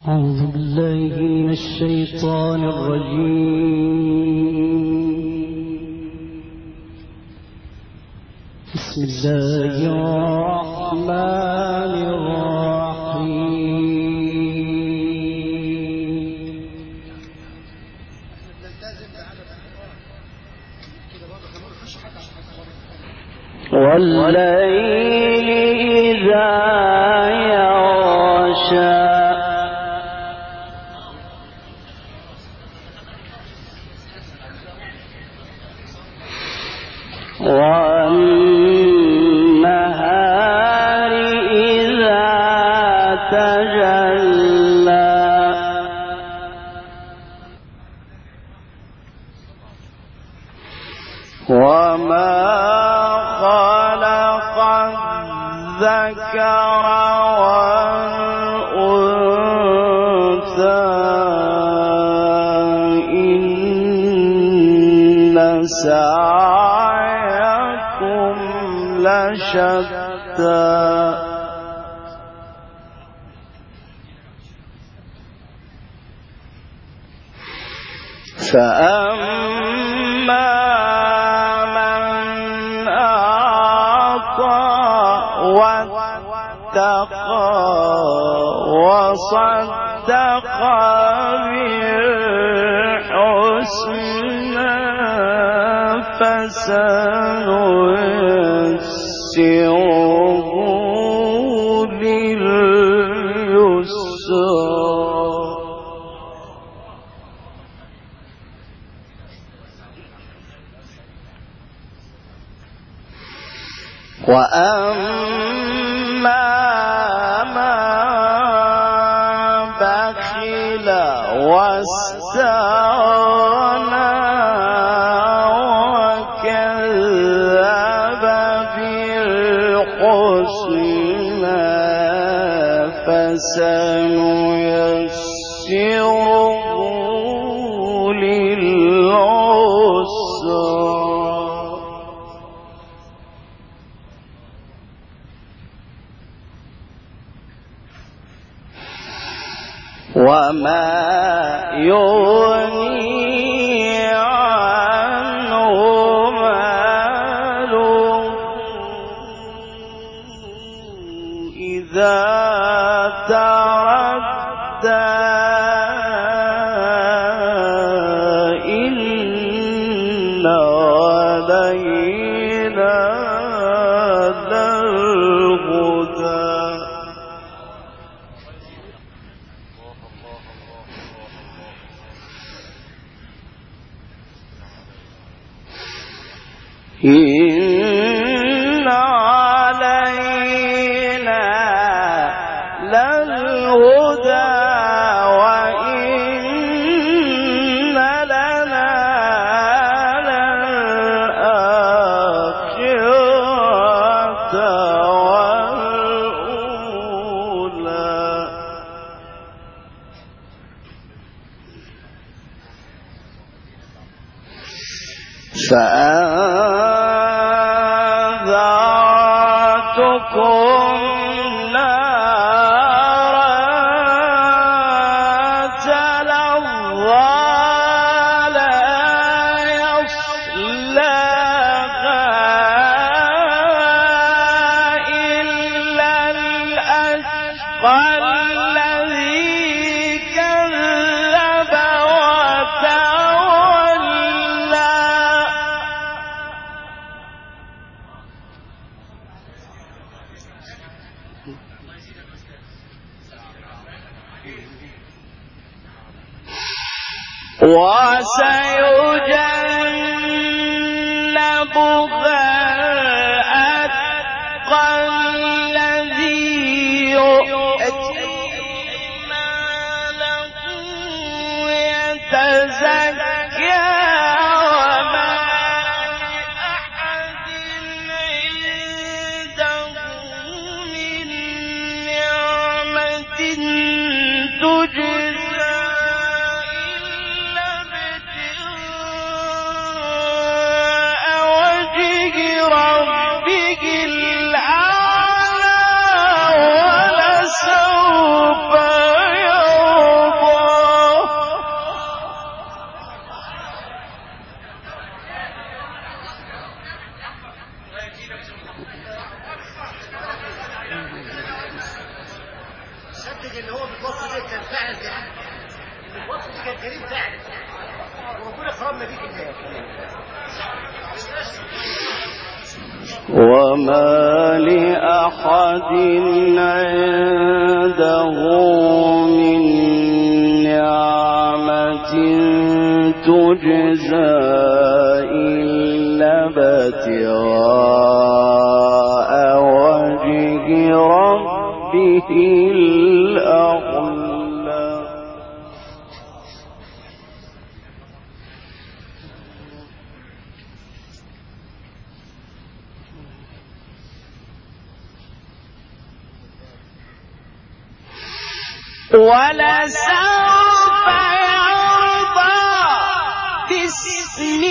أعوذ بالله من الشيطان الرجيم. بسم الله الرحمن الرحيم. والليل إذا يغشى والنهار إذا تجلى وما خلق الذكر والأنثى إن سعيكم لشتى فأما من أعطى واتقى وصدق بالحسنى فسنيسره لليسرى وأما من بخل واستغنى وكذب بالحسنى فسنيسره للعسرى وما يغني عنه ماله إذا تردى إن علينا للهدى إن علينا للهدى وإن لنا للآخرة والأولى فأنذرتكم نارا تلظى لا يصلاها إلا الأشقى الذي كذب وتولى وسيجنبها الأتقى الذي يؤتي ماله يتزكى وما لأحد عنده من نعمة تجزى إلا ابتغاء الوصف ده كان فعلا كريم. الوصف ده كان كريم فعلا، وربنا كرمنا بيك انت. وما لأحد عنده من نعمة تجزى إلا ابتغاء وجه ربه الأعلى. ولسوف يرضى بسم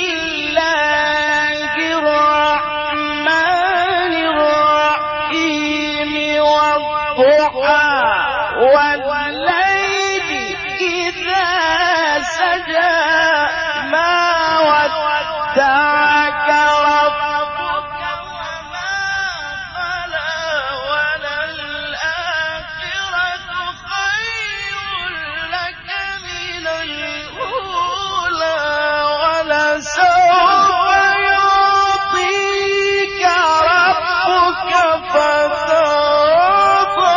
الله الرحمن الرحيم والضحى والليل إذا سجى ما ودعك ربك وما قلى وللآخرة خير لك من الأولى ولسوف يعطيك ربك فترضى.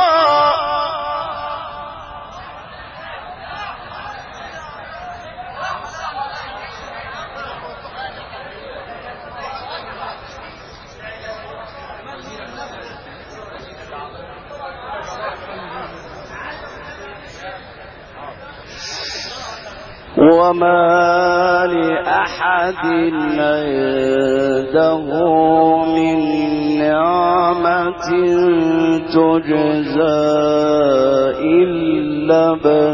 وما لأحد عنده من نعمة تجزى إلا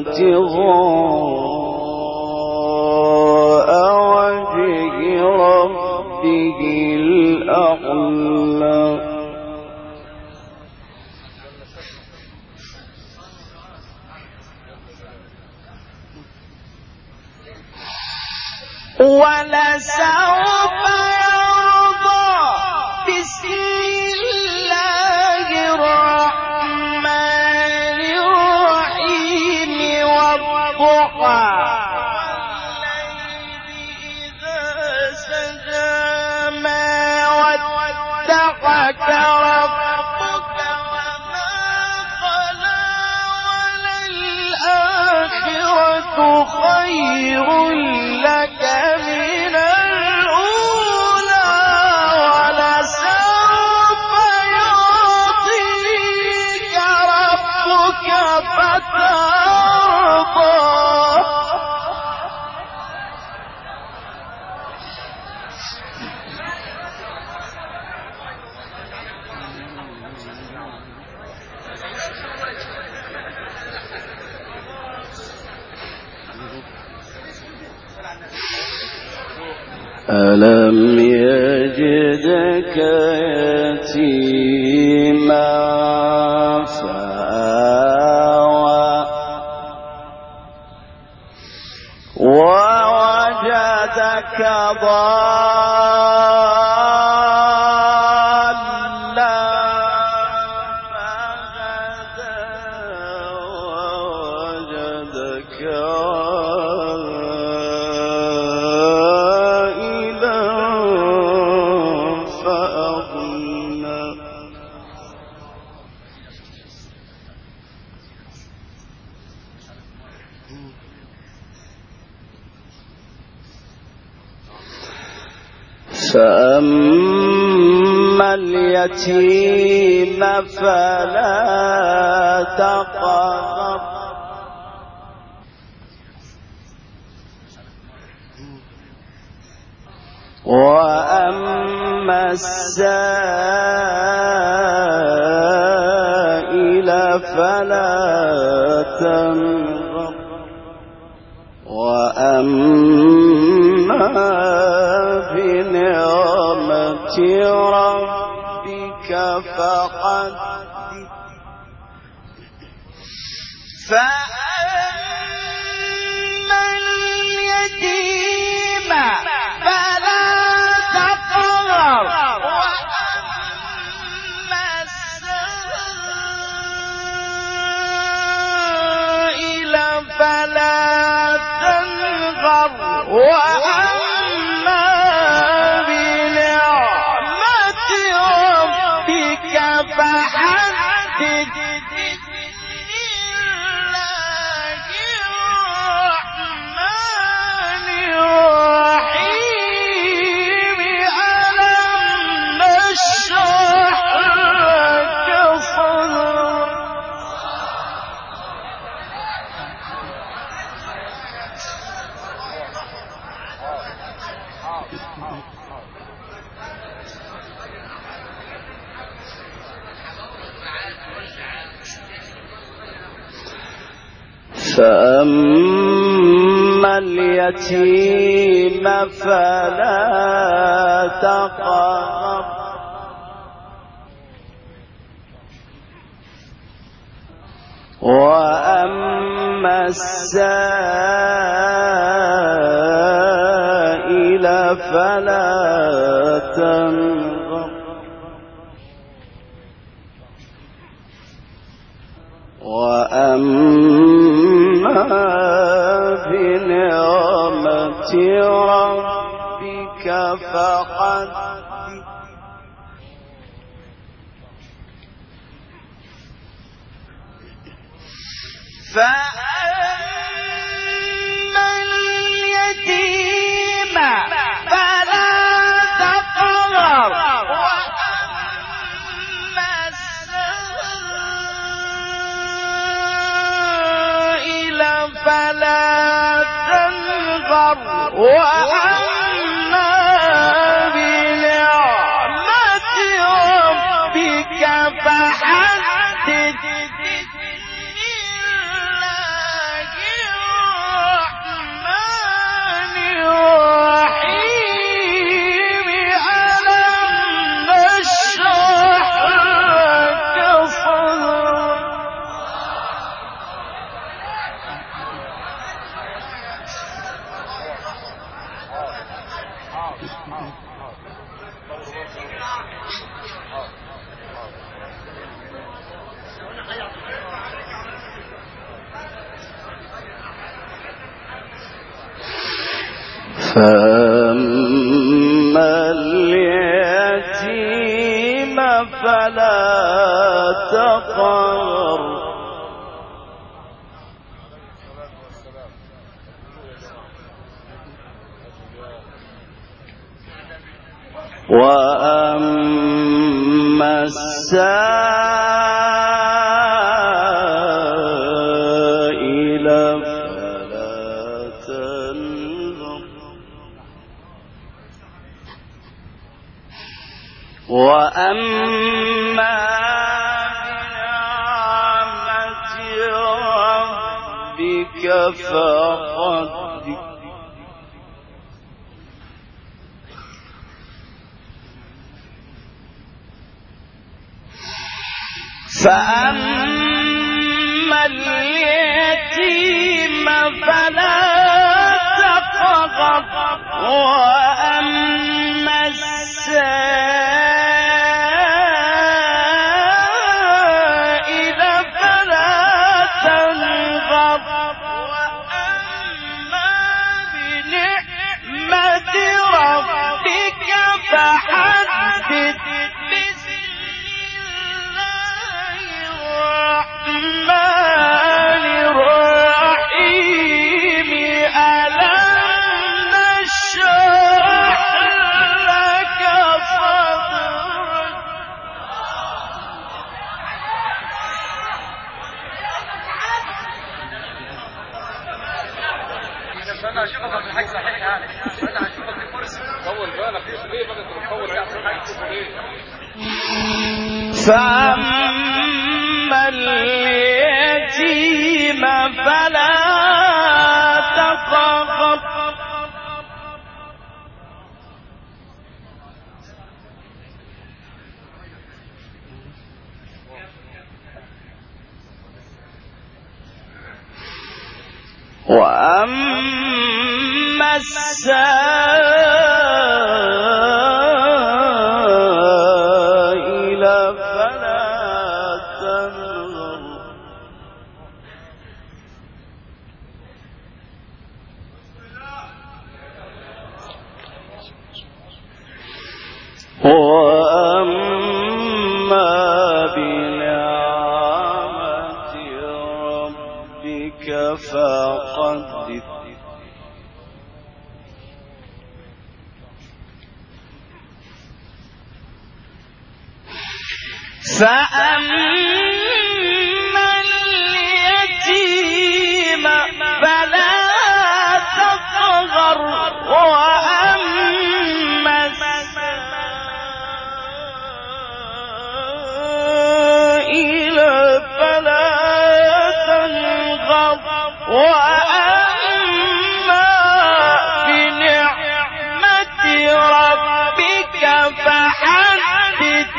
ابتغاء وجه ربه الأعلى. ولسوف يرضى بسم الله الرحمن الرحيم والضحى والليل إذا سجى ما ودعك ربك وما قلى وللآخرة خير لك من الأولى ولسوف يعطيك ربك فترضى. ألم يجدك يتيما فآوى ووجدك ضالا فهدى ووجدك فأما اليتيم فلا تقهر وأما السائل فلا تنهر وأما بنعمة ربك فحدث. فأما اليتيم فلا تقهر وأما السائل فأما اليتيم فلا تقهر وأما السائل فلا تنهر وأما بنعمة ربك فحدث فأما اليتيم فلا تقهر وأما السائل فلا تنهر وأما بنعمة ربك فحدث فأما اليتيم فلا تقهر وأما السائل فلا تنهر وأما بنعمة ربك فحدث فأما اليتيم فلا تقهر وأما السائل فلا تنهر وأما بنعمة ربك فحدث الرحمن الرحيم ألم نشرح لك صدرك أنا هشوفك في حاجة صحيح يعني أنا هشوفك في كرسي طول بالك ليه بقى تطول فأما اليتيم فلا تقهر وأما السائل فلا تنهر وأما بنعمة ربك فحدث فأما اليتيم فلا تقهر وأما وأما بنعمة ربك فحدث.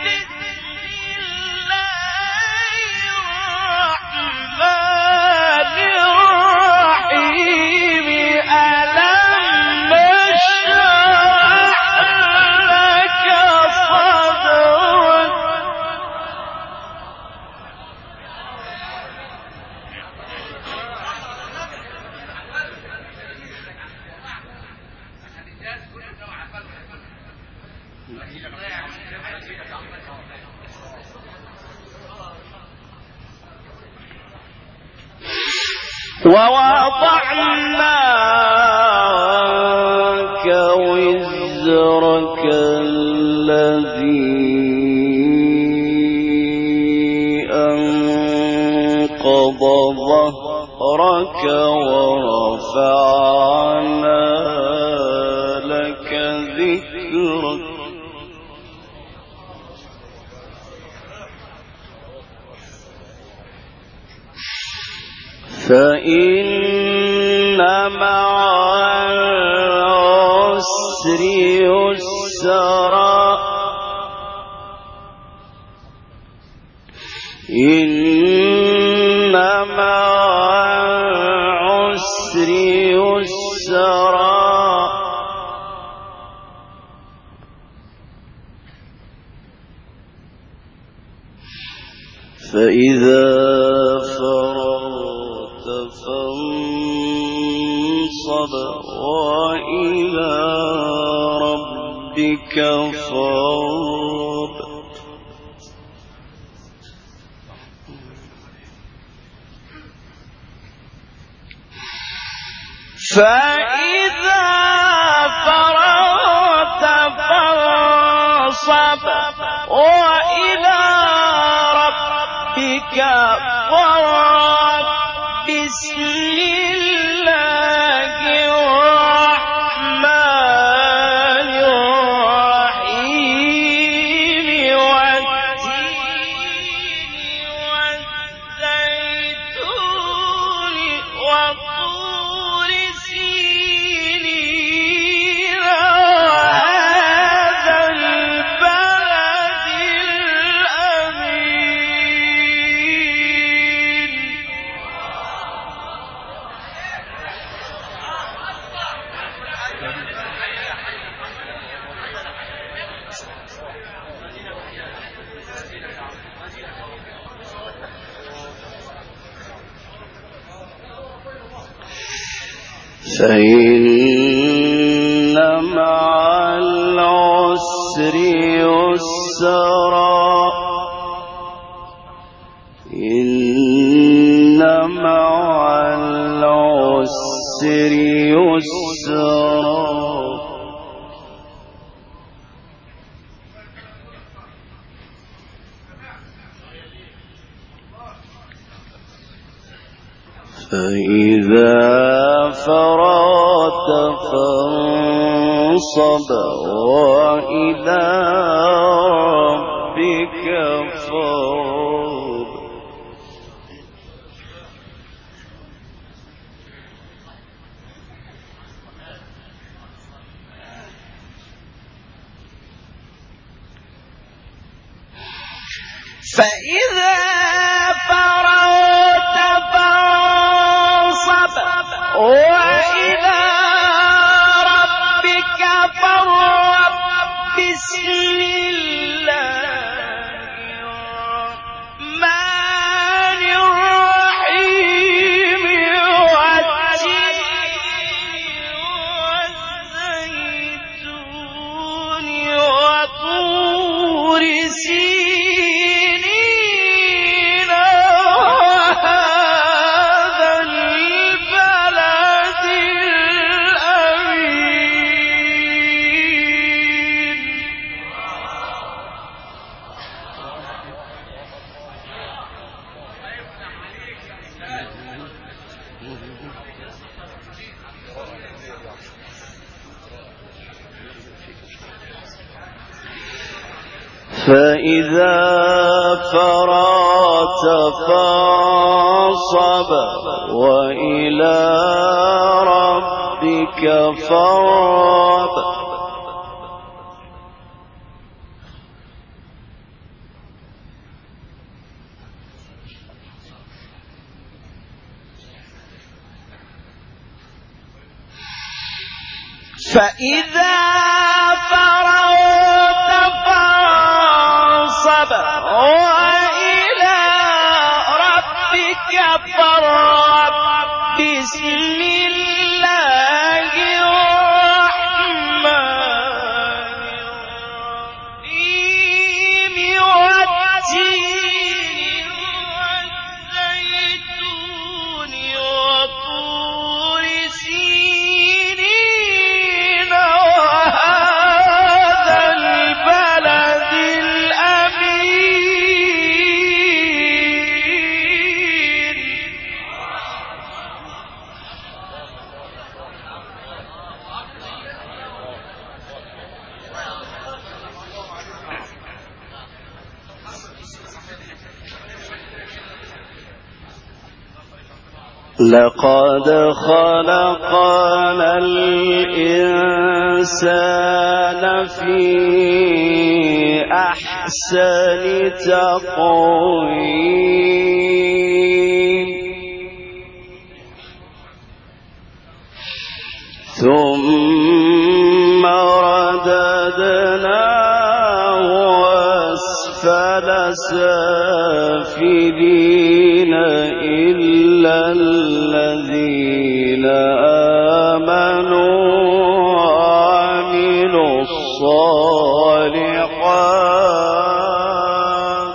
ووضعنا عنك وزرك الذي أنقض ظهرك ورفعنا لك ذكرك. فإن مع العسر يسرا إن مع العسر يسرا فإذا فرغت فانصب وإلى ربك فارغب. فإذا فرغت فانصب وإلى ربك فارغب. بسم الله الرحمن الرحيم والتين والزيتون وطور سينين وهذا البلد الأمين. فإن مع العسر يسرا إن مع العسر يسرا. فإذا فرغت فانصب وإلى ربك فارغب. فإذا فرغت فانصب وإلى ربك فارغب. بسم الله الرحمن الرحيم والتين والزيتون وطور سينين وهذا البلد الأمين. فإذا فرغت فانصب وإلى ربك فارغب فإذا فرغت فانصب وإلى ربك فارغب بسم الله الرحمن الرحيم والتين والزيتون وطور سينين وهذا البلد الأمين لقد خلقنا الإنسان في أحسن تقويم ثم رددناه أسفل سافلين إلا الذين آمنوا وعملوا الصالحات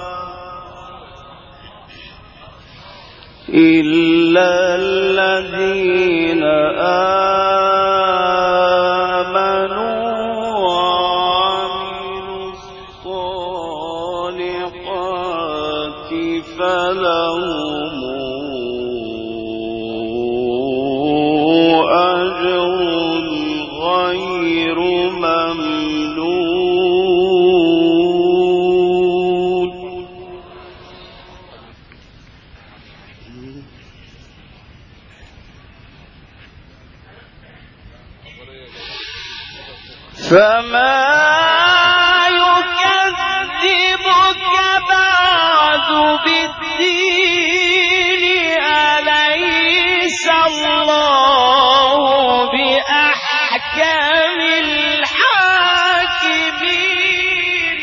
إلا الذين آمنوا وعملوا الصالحات فلهم أجر غير ممنون فما يكذبك بعد بالدين أليس الله بأحكم الحاكمين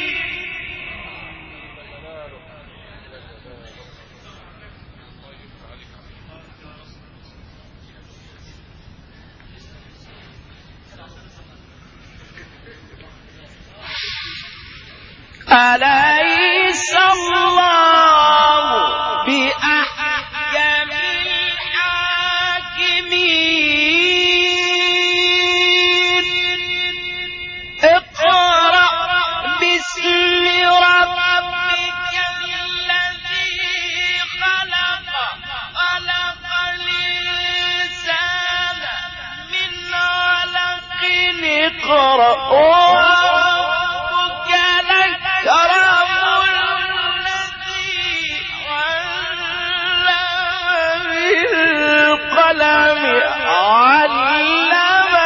أليس الله بأحكم الحاكمين اقرأ باسم ربك الذي خلق خلق الإنسان من علق اقرأ وربك الأكرم الذي علم بالقلم علم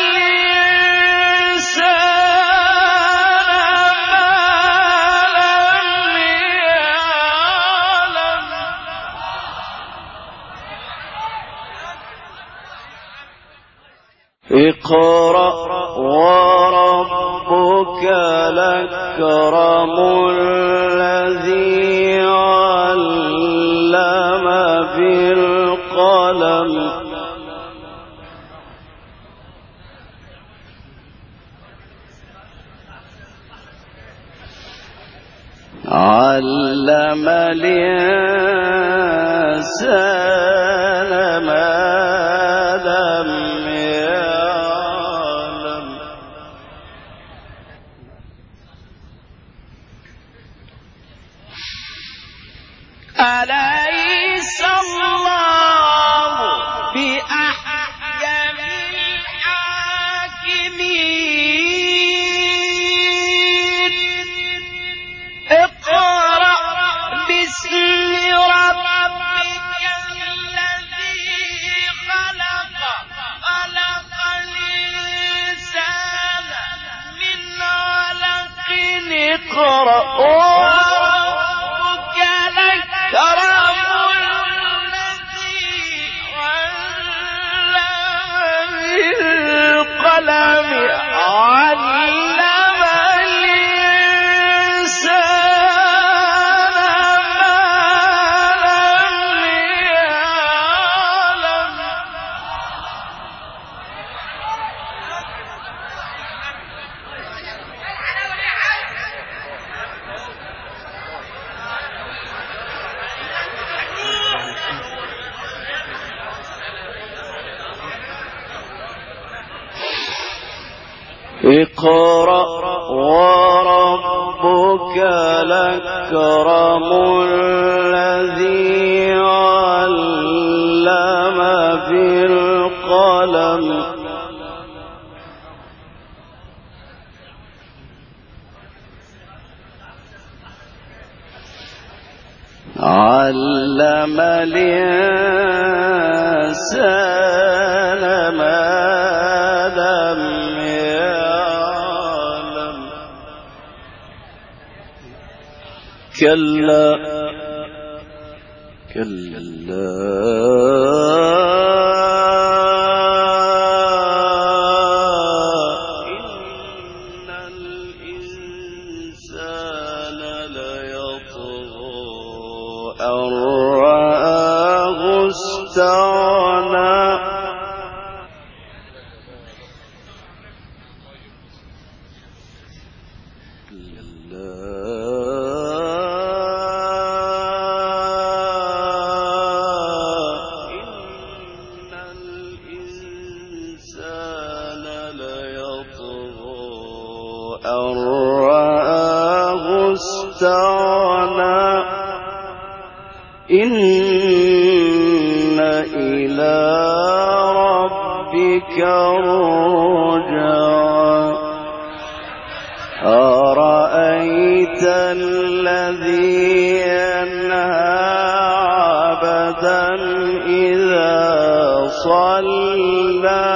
الإنسان ما لم يعلم اقرأ وربك الأكرم الذي علم بالقلم علم الإنسان ما لم يعلم أليس الله بأحكم الحاكمين اقرأ باسم ربك الذي اقرأ وربك الأكرم الذي علم بالقلم علم اقرأ وربك الأكرم الذي علم بالقلم علم الإنسان ما لم يعلم كلا إن الإنسان ليطغى أن رآه استغنى إن إلى ربك الرجعى أرأيت الذي ينهى عبدا إذا صلى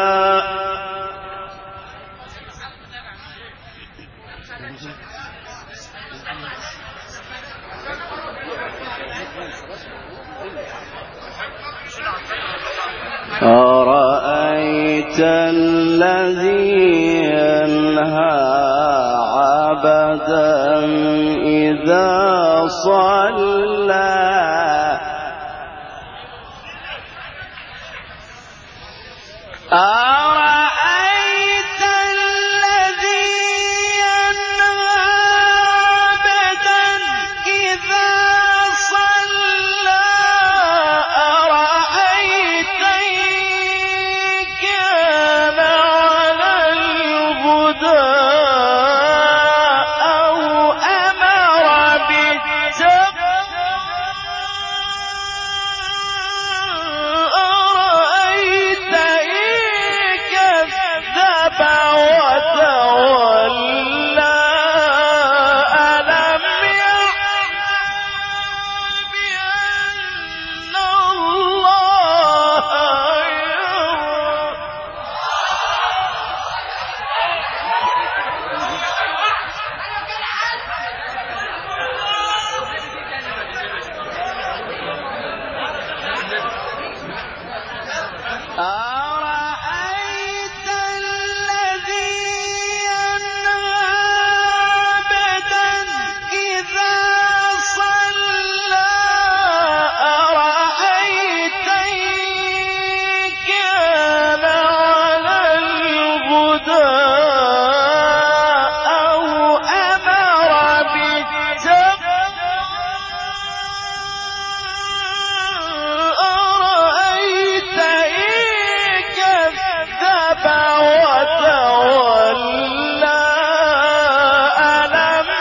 أرأيت الذي ينهى عبدا إذا صلى أرأيت الذي ينهى عبدا إذا صلى أرأيت إن كان على الهدى أو أمر بالتقوى أرأيت إن كذب وتولى ألم يعلم بأن الله يرى أرأيت الذي ينهى عبدا إذا صلى أرأيت إن كان على الهدى أو أمر بالتقوى أرأيت إن كذب وتولى ألم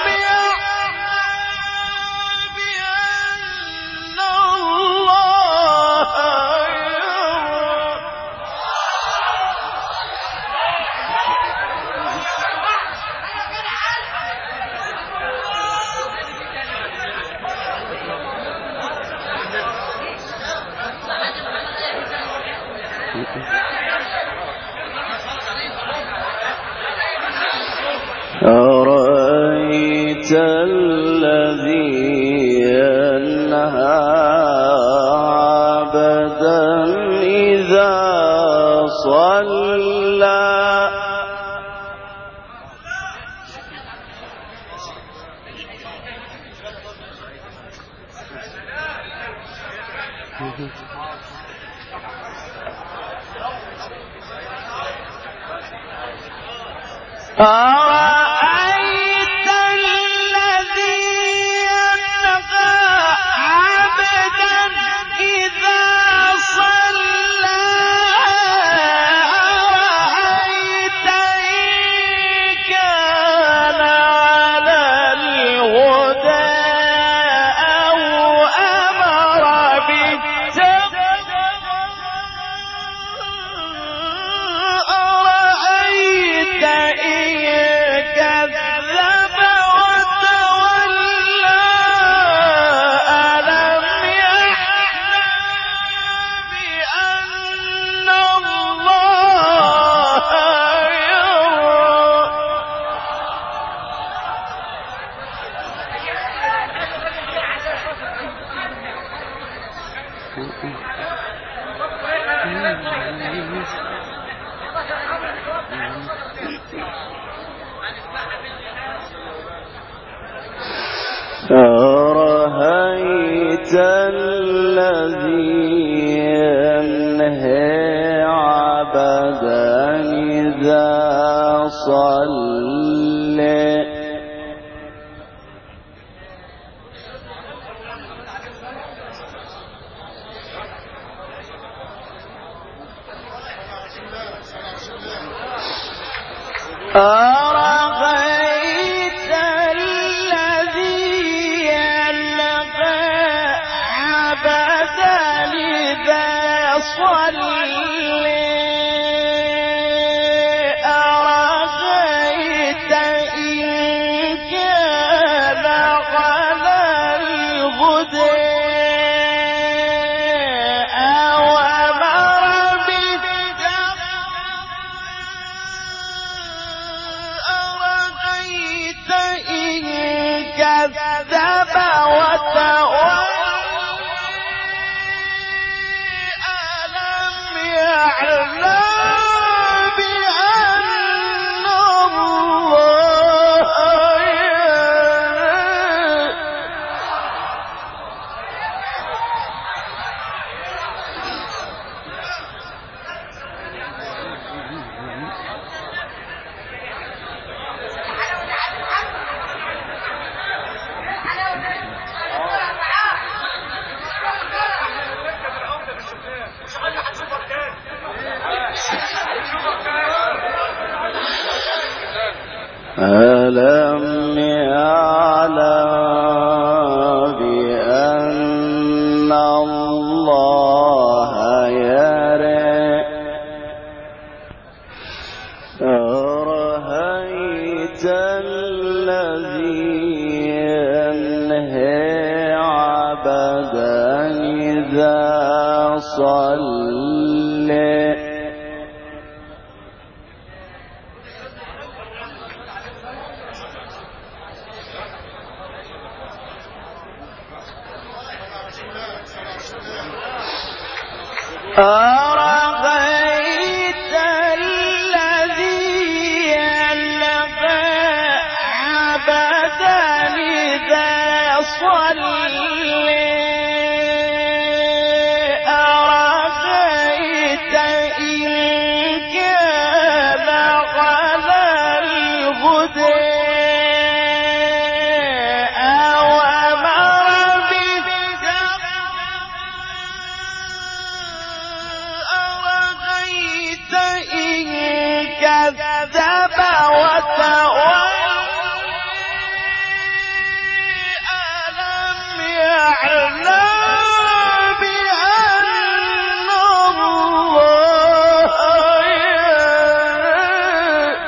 يعلم بأن الله يرى أرأيت إذا صلى أرأيت الذي ينهى عبدا إذا صلى أرأيت إن كان على الهدى أو أمر بالتقوى أرأيت إن كذب وتولى ألم يعلم بأن الله يرى أرأيت الذي ينهى عبدا إذا صلى أرأيت الذي ينهى عبدا إذا صلى أرأيت إن كان على الهدى أو أمر بالتقوى أرأيت إن كذب وتولى ألم يعلم بأن الله يرى ألم يعلم بأن الله يرى أرأيت الذي ينهى عبدا إذا صلى أرأيت الذي ينهى عبدا إذا صلى أرأيت إن كان على الهدى أو أمر بالتقوى أرأيت إن كذب وتولى ألم يعلم بأن الله يرى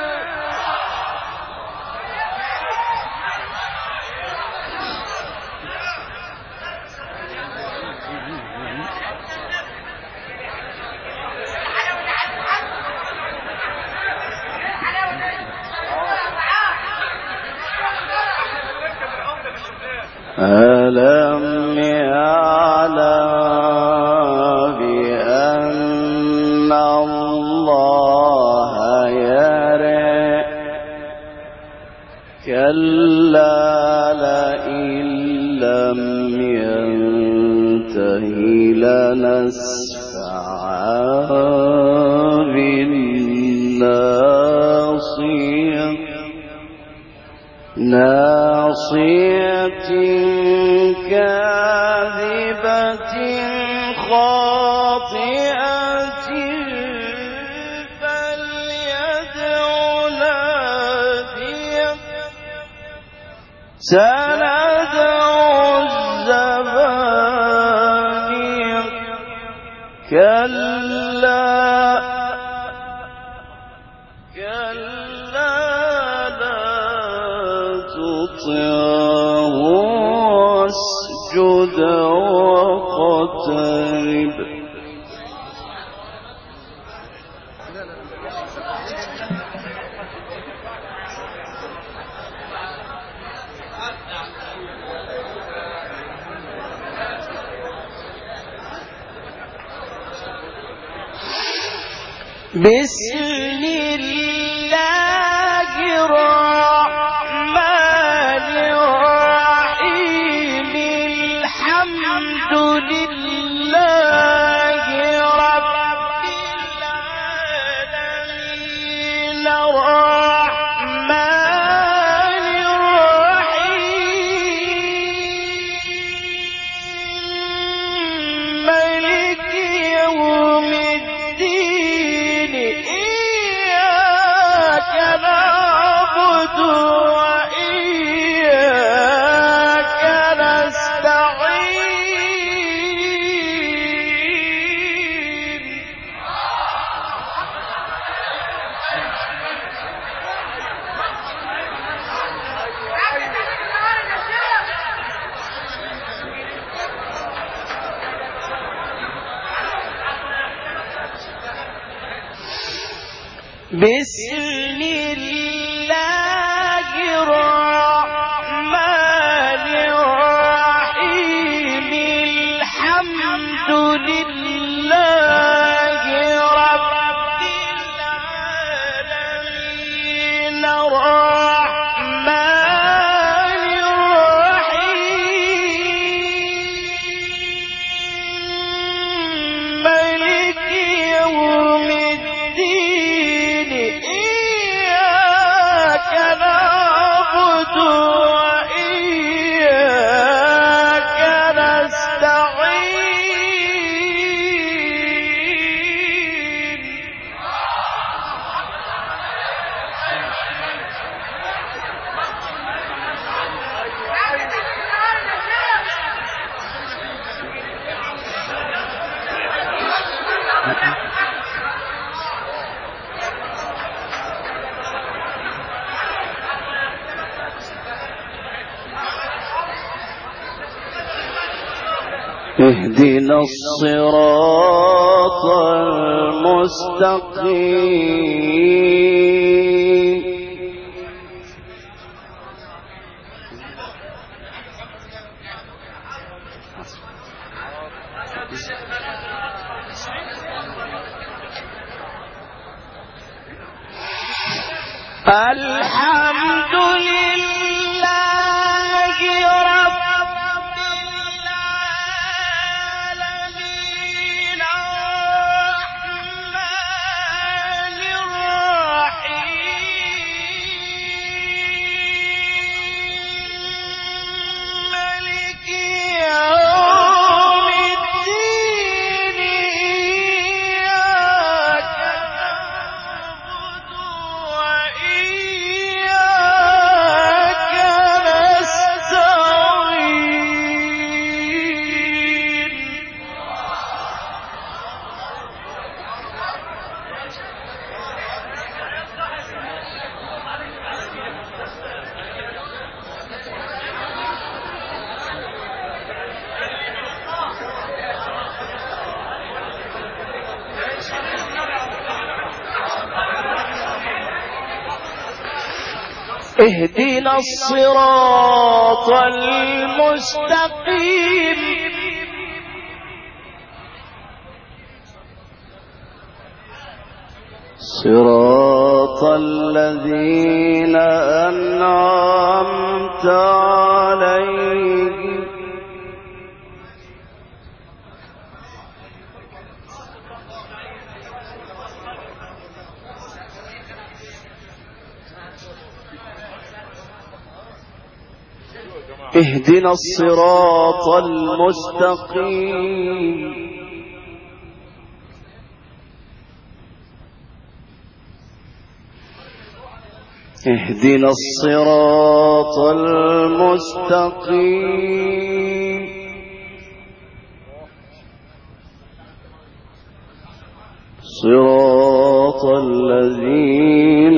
ألم يعلم بأن لنسفعا بالناصية ناصية كاذبة خاطئة فليدع ناديه سندع الزبانية كلا لا تطعه واسجد واقترب بسم الله الرحمن الرحيم الحمد لله رب العالمين الرحمن الرحيم مالك يوم الدين إياك نعبد وإياك نستعين بسم الله الرحمن الرحيم الحمد لله رب العالمين الرحمن الرحيم مالك يوم الدين إياك نعبد وإياك نستعين اهدنا الصراط المستقيم الحمد لله رب العالمين الرحمن الرحيم مالك يوم الدين إياك نعبد وإياك نستعين اهدنا الصراط المستقيم صراط الذين أنعمت عليهم اهدنا الصراط المستقيم اهدنا الصراط المستقيم صراط الذين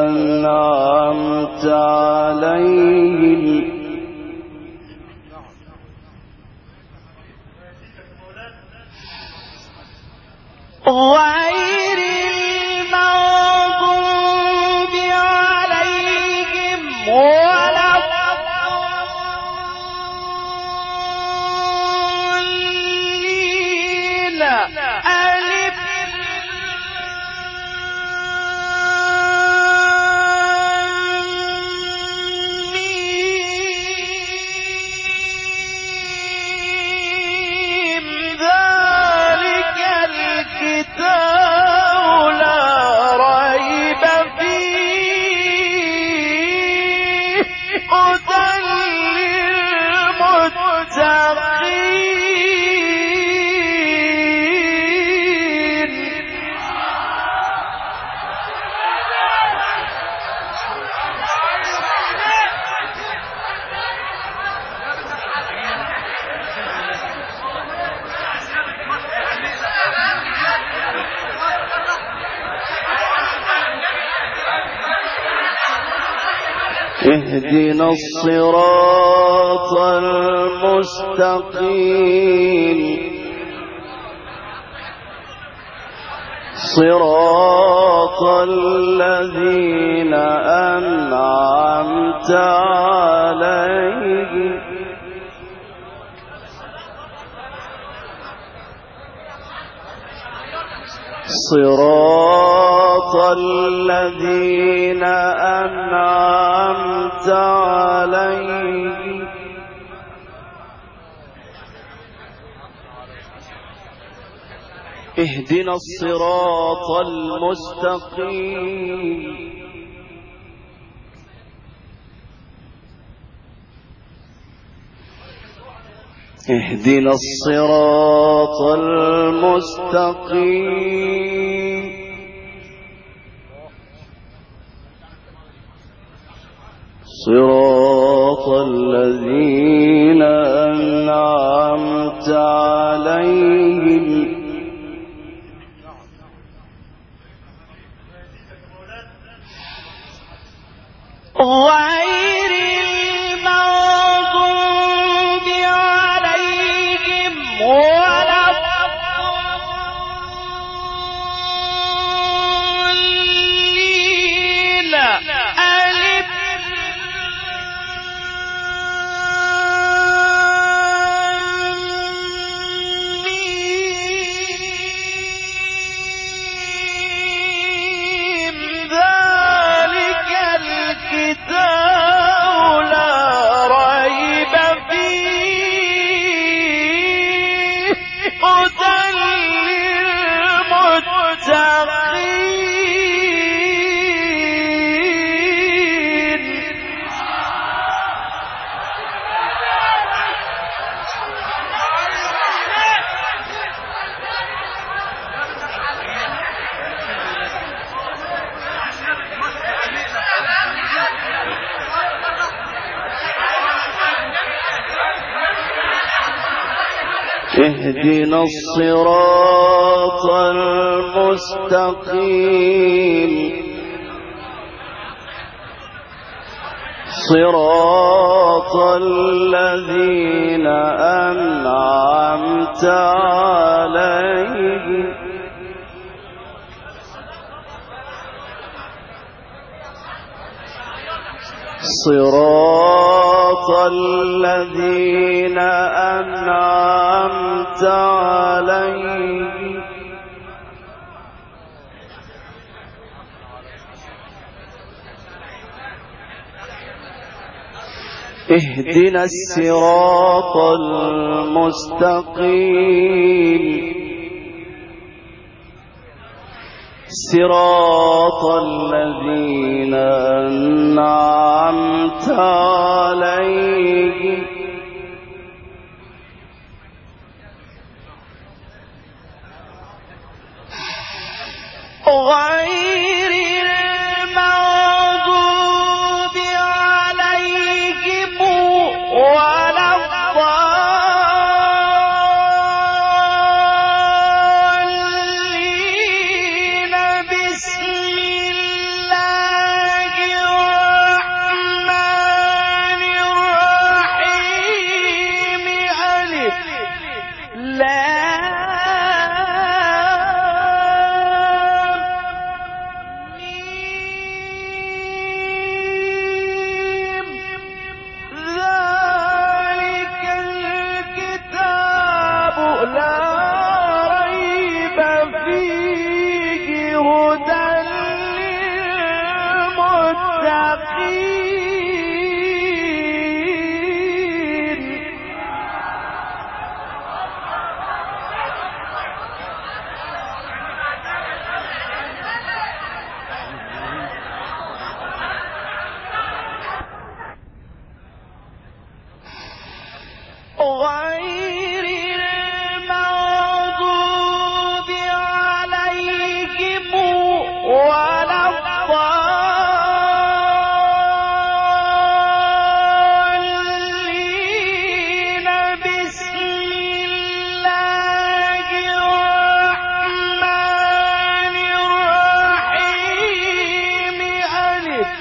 أنعمت عليهم غير المغضوب عليهم ولا الضالين ألف ميم ذلك الكتاب لا ريب فيه هدى للمتقين اهدنا الصراط المستقيم صراط الذين أنعمت عليهم صراط الذين أنعمت عليهم اهدنا الصراط المستقيم اهدنا الصراط المستقيم صراط الذين أنعمت عليهم غير المغضوب عليهم ولا الضالين ألف ميم ذلك الكتاب لا ريب فيه هدى للمتقين اهدنا الصراط المستقيم صراط الذين أنعمت عليهم صراط الذين أنعمت عليهم اهدنا الصراط المستقيم صراط الذين أنعمت عليهم غير المغضوب عليهم ولا الضالين. بسم الله الرحمن الرحيم. ألف غير المغضوب عليهم ولا الضالين. بسم الله الرحمن الرحيم. ألف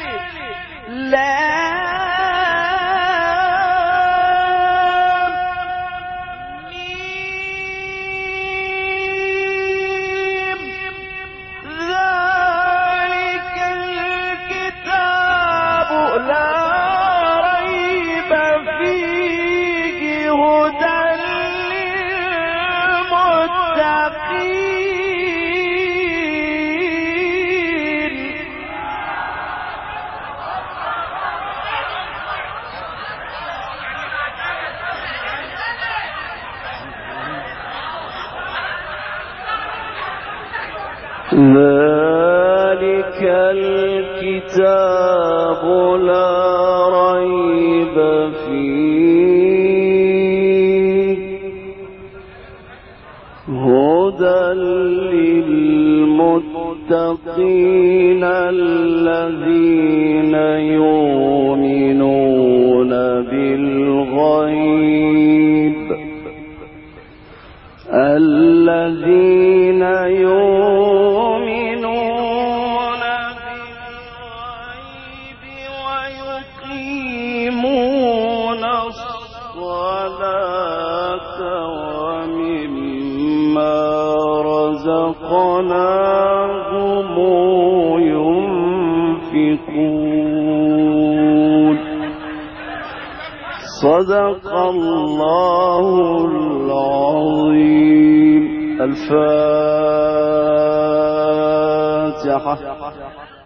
ذلك الكتاب لا ريب فيه هدى للمتقين الذين يؤمنون بالغيب الذين يؤمنون بالغيب ويقيمون الصلاة ومما رزقناهم ينفقون. صدق الله العظيم. الفاتحة.